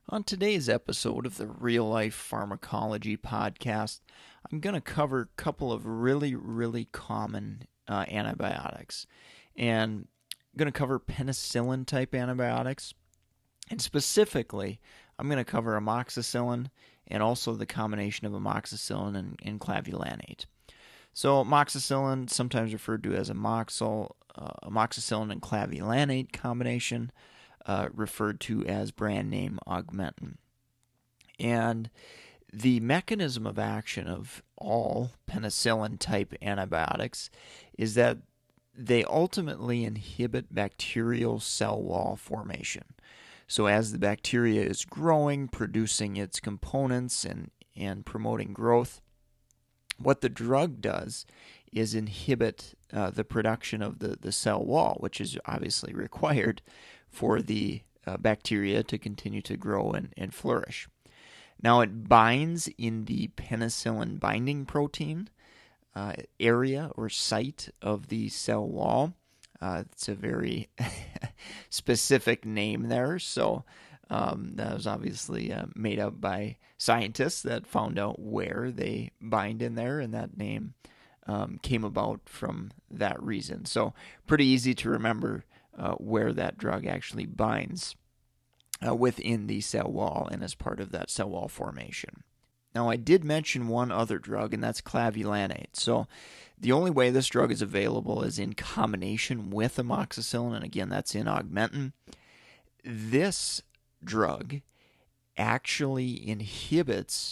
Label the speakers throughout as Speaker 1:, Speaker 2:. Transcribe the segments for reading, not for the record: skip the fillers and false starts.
Speaker 1: On today's episode of the Real Life Pharmacology Podcast, I'm going to cover a couple of really common antibiotics. And I'm going to cover penicillin type antibiotics. And specifically, I'm going to cover amoxicillin and also the combination of amoxicillin and clavulanate. So, amoxicillin, sometimes referred to as amoxicillin and clavulanate combination, referred to as brand name Augmentin. And the mechanism of action of all penicillin type antibiotics is that they ultimately inhibit bacterial cell wall formation. So as the bacteria is growing, producing its components and promoting growth, what the drug does is inhibit the production of the cell wall, which is obviously required for the bacteria to continue to grow and flourish. Now, it binds in the penicillin binding protein area or site of the cell wall. It's a very specific name there, so that was obviously made up by scientists that found out where they bind in there, and that name came about from that reason. So pretty easy to remember where that drug actually binds within the cell wall and as part of that cell wall formation. Now, I did mention one other drug, and that's clavulanate. So the only way this drug is available is in combination with amoxicillin, and again, that's in Augmentin. This drug actually inhibits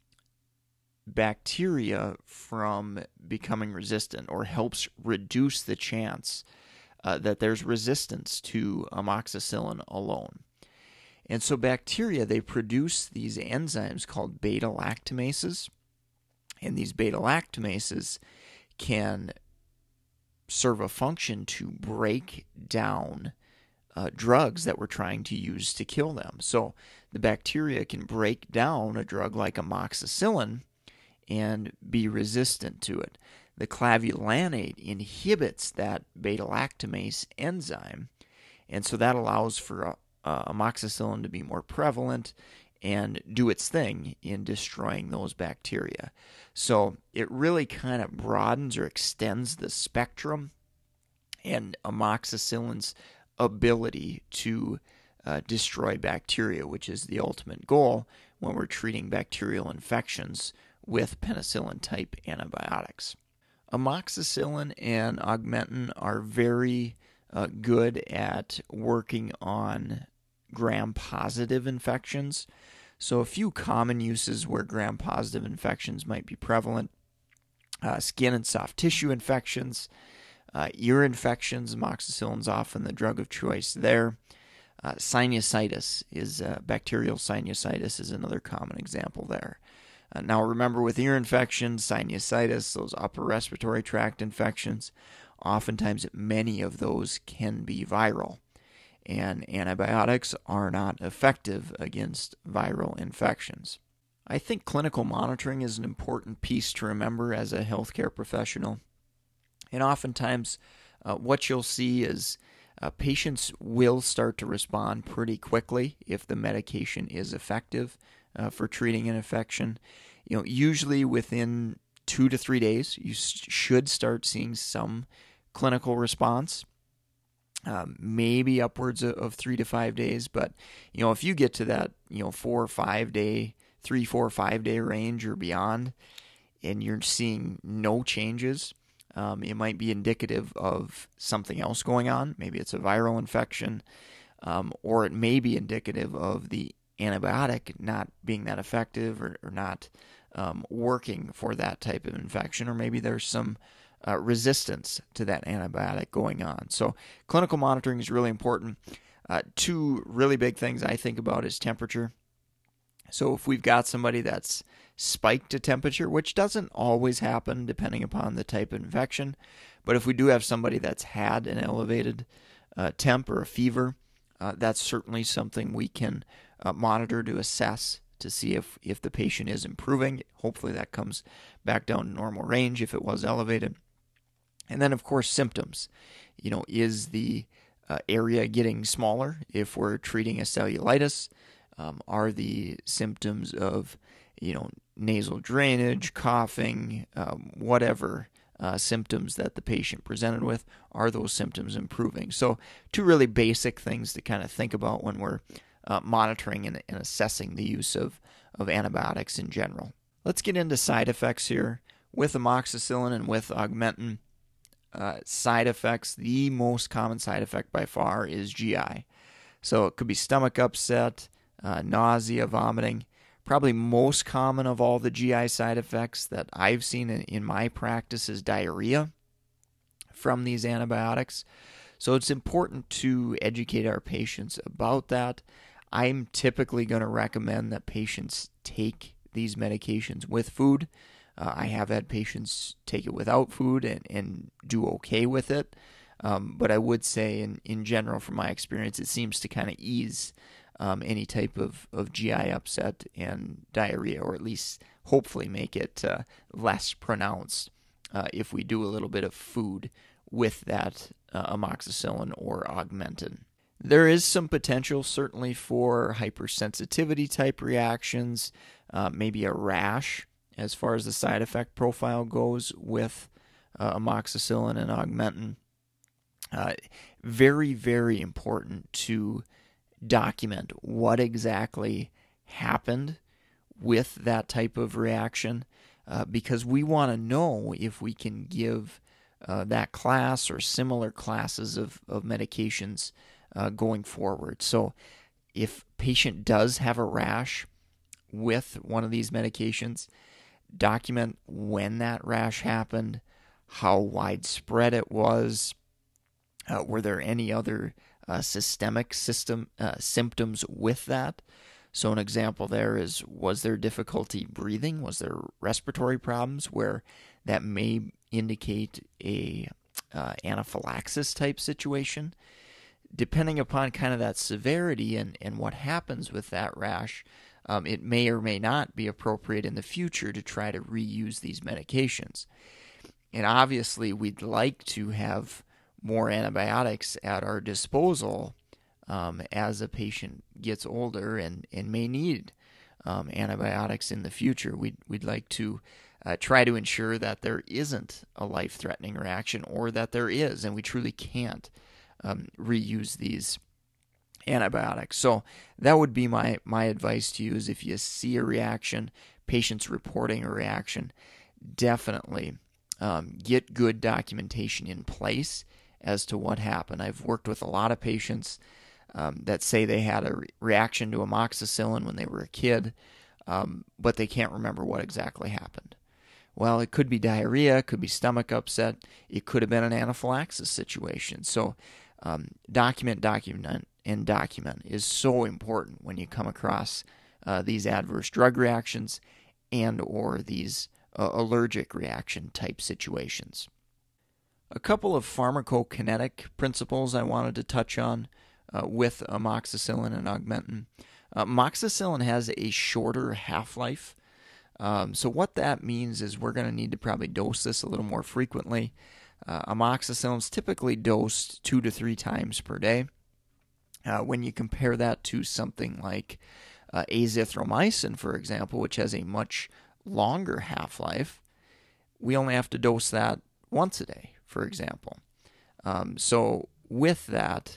Speaker 1: bacteria from becoming resistant, or helps reduce the chance that there's resistance to amoxicillin alone. And so bacteria, they produce these enzymes called beta-lactamases, and these beta-lactamases can serve a function to break down drugs that we're trying to use to kill them. So the bacteria can break down a drug like amoxicillin and be resistant to it. The clavulanate inhibits that beta-lactamase enzyme, and so that allows for amoxicillin to be more prevalent and do its thing in destroying those bacteria. So it really kind of broadens or extends the spectrum and amoxicillin's ability to destroy bacteria, which is the ultimate goal when we're treating bacterial infections with penicillin-type antibiotics. Amoxicillin and Augmentin are very good at working on gram-positive infections. So a few common uses where gram-positive infections might be prevalent: skin and soft tissue infections, ear infections. Amoxicillin's often the drug of choice there. Sinusitis bacterial sinusitis is another common example there. Now remember, with ear infections, sinusitis, those upper respiratory tract infections, oftentimes many of those can be viral, and antibiotics are not effective against viral infections. I think clinical monitoring is an important piece to remember as a healthcare professional. And oftentimes what you'll see is patients will start to respond pretty quickly if the medication is effective for treating an infection. Usually within 2 to 3 days, you should start seeing some clinical response, maybe upwards of 3 to 5 days. But, if you get to that, 4 or 5 day, 3, 4, 5 day range or beyond, and you're seeing no changes, it might be indicative of something else going on. Maybe it's a viral infection, or it may be indicative of the antibiotic not being that effective or not working for that type of infection, or maybe there's some resistance to that antibiotic going on. So clinical monitoring is really important. Two really big things I think about is temperature. So if we've got somebody that's spiked a temperature, which doesn't always happen depending upon the type of infection, but if we do have somebody that's had an elevated temp or a fever, that's certainly something we can monitor to assess to see if the patient is improving. Hopefully that comes back down to normal range if it was elevated. And then, of course, symptoms. Is the area getting smaller if we're treating a cellulitis? are the symptoms of, nasal drainage, coughing, whatever symptoms that the patient presented with, are those symptoms improving? So two really basic things to kind of think about when we're monitoring and assessing the use of antibiotics in general. Let's get into side effects here. With amoxicillin and with Augmentin, side effects, the most common side effect by far is GI. So it could be stomach upset, nausea, vomiting. Probably most common of all the GI side effects that I've seen in my practice is diarrhea from these antibiotics. So it's important to educate our patients about that. I'm typically going to recommend that patients take these medications with food. I have had patients take it without food and do okay with it. But I would say in general, from my experience, it seems to kind of ease any type of GI upset and diarrhea, or at least hopefully make it less pronounced if we do a little bit of food with that amoxicillin or Augmentin. There is some potential certainly for hypersensitivity type reactions, maybe a rash as far as the side effect profile goes with amoxicillin and Augmentin. Very, very important to document what exactly happened with that type of reaction, because we want to know if we can give that class or similar classes of medications going forward. So if patient does have a rash with one of these medications, document when that rash happened, how widespread it was, were there any other systemic symptoms with that. So an example there is, was there difficulty breathing? Was there respiratory problems where that may indicate a anaphylaxis type situation? Depending upon kind of that severity and what happens with that rash, it may or may not be appropriate in the future to try to reuse these medications. And obviously, we'd like to have more antibiotics at our disposal as a patient gets older and may need antibiotics in the future. We'd like to try to ensure that there isn't a life-threatening reaction, or that there is, and we truly can't reuse these antibiotics. So that would be my advice to you, is if you see a reaction, patients reporting a reaction, definitely get good documentation in place as to what happened. I've worked with a lot of patients that say they had a reaction to amoxicillin when they were a kid, but they can't remember what exactly happened. Well, it could be diarrhea, it could be stomach upset, it could have been an anaphylaxis situation. So document is so important when you come across these adverse drug reactions and or these allergic reaction type situations. A couple of pharmacokinetic principles I wanted to touch on with amoxicillin and Augmentin. Amoxicillin has a shorter half-life. So what that means is we're going to need to probably dose this a little more frequently. Amoxicillin is typically dosed 2 to 3 times per day. When you compare that to something like azithromycin, for example, which has a much longer half-life, we only have to dose that once a day, for example. So with that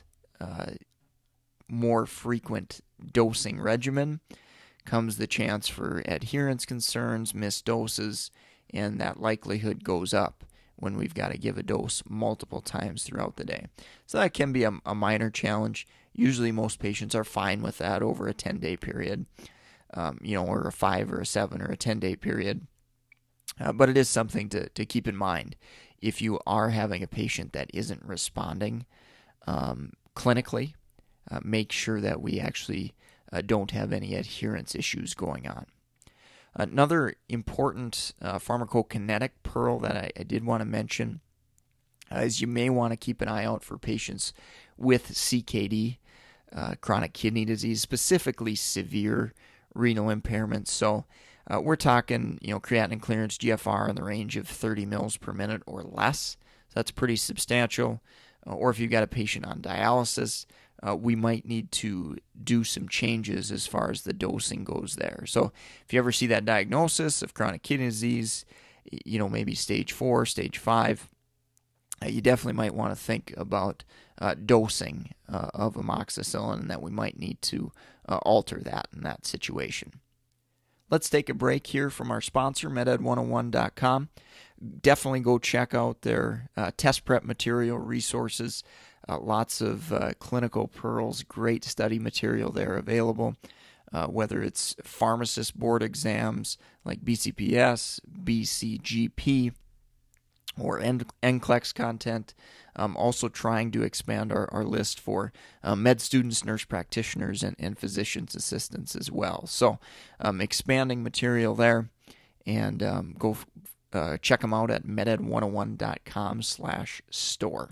Speaker 1: more frequent dosing regimen comes the chance for adherence concerns, missed doses, and that likelihood goes up when we've got to give a dose multiple times throughout the day. So that can be a minor challenge. Usually most patients are fine with that over a 10-day period, or a 5 or a 7 or a 10-day period. But it is something to keep in mind if you are having a patient that isn't responding clinically. Make sure that we actually don't have any adherence issues going on. Another important pharmacokinetic pearl that I did want to mention is you may want to keep an eye out for patients with CKD, chronic kidney disease, specifically severe renal impairment. So we're talking, creatinine clearance, GFR in the range of 30 mils per minute or less. So that's pretty substantial. Or if you've got a patient on dialysis, we might need to do some changes as far as the dosing goes there. So if you ever see that diagnosis of chronic kidney disease, maybe stage 4, stage 5, you definitely might want to think about dosing of amoxicillin, and that we might need to alter that in that situation. Let's take a break here from our sponsor, MedEd101.com. Definitely go check out their test prep material resources. Lots of clinical pearls, great study material there available, whether it's pharmacist board exams like BCPS, BCGP, or NCLEX content. Also trying to expand our list for med students, nurse practitioners, and physician's assistants as well. So expanding material there, and go check them out at meded101.com/store.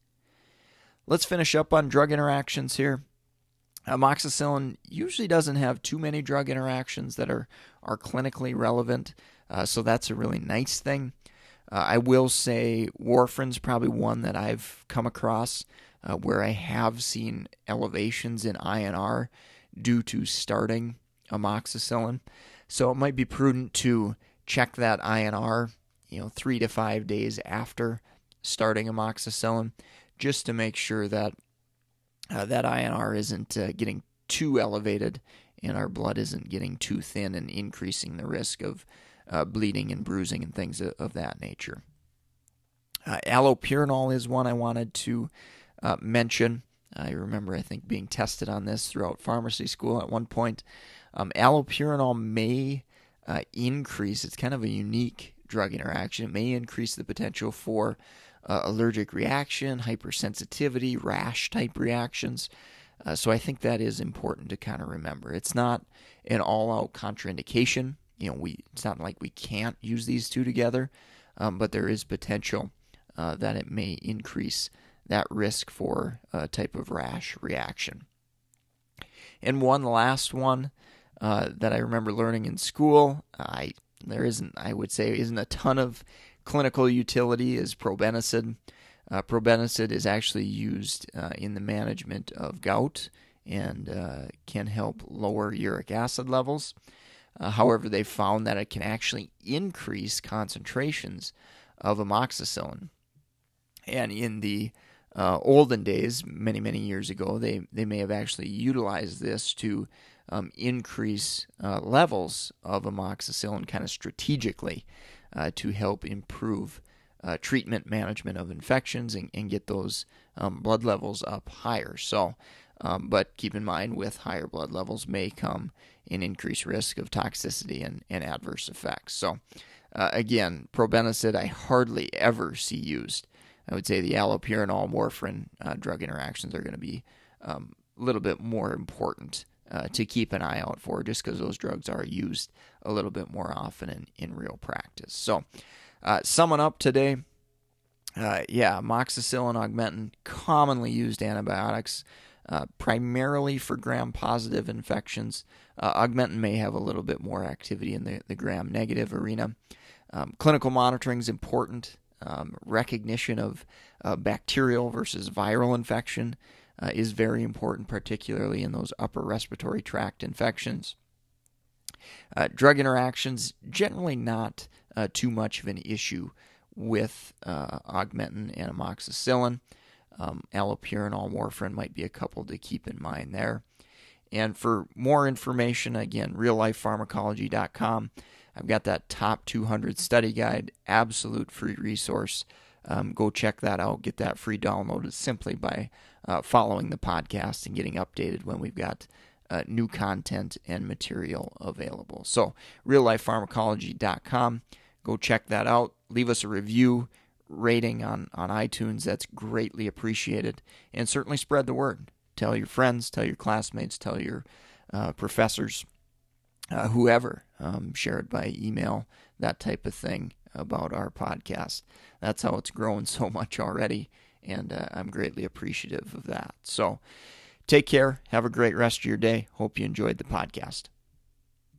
Speaker 1: Let's finish up on drug interactions here. Amoxicillin usually doesn't have too many drug interactions that are clinically relevant, so that's a really nice thing. I will say warfarin's probably one that I've come across where I have seen elevations in INR due to starting amoxicillin. So it might be prudent to check that INR, 3 to 5 days after starting amoxicillin, just to make sure that that INR isn't getting too elevated and our blood isn't getting too thin and increasing the risk of bleeding and bruising and things of that nature. Allopurinol is one I wanted to mention. I remember, I think, being tested on this throughout pharmacy school at one point. Allopurinol may increase, it's kind of a unique drug interaction, it may increase the potential for allergic reaction, hypersensitivity, rash-type reactions. So I think that is important to kind of remember. It's not an all-out contraindication. It's not like we can't use these two together, but there is potential that it may increase that risk for a type of rash reaction. And one last one that I remember learning in school, there isn't a ton of clinical utility, is probenecid. Probenecid is actually used in the management of gout and can help lower uric acid levels. However, they found that it can actually increase concentrations of amoxicillin. And in the olden days, many, many years ago, they may have actually utilized this to increase levels of amoxicillin kind of strategically to help improve treatment management of infections and get those blood levels up higher. So, but keep in mind, with higher blood levels may come an increased risk of toxicity and adverse effects. So, again, probenecid I hardly ever see used. I would say the allopurinol warfarin drug interactions are going to be a little bit more important to keep an eye out for, just because those drugs are used a little bit more often in real practice. So, summing up today, amoxicillin, Augmentin, commonly used antibiotics, primarily for gram-positive infections. Augmentin may have a little bit more activity in the gram-negative arena. Clinical monitoring is important. Recognition of bacterial versus viral infection is very important, particularly in those upper respiratory tract infections. Drug interactions, generally not too much of an issue with Augmentin and amoxicillin. Allopurinol, warfarin might be a couple to keep in mind there. And for more information, again, reallifepharmacology.com. I've got that top 200 study guide, absolute free resource. Go check that out. Get that free download simply by following the podcast and getting updated when we've got new content and material available. So, reallifepharmacology.com. Go check that out. Leave us a review, rating on iTunes. That's greatly appreciated. And certainly spread the word. Tell your friends, tell your classmates, tell your professors, whoever. Share it by email, that type of thing about our podcast. That's how it's grown so much already, and I'm greatly appreciative of that. So take care. Have a great rest of your day. Hope you enjoyed the podcast.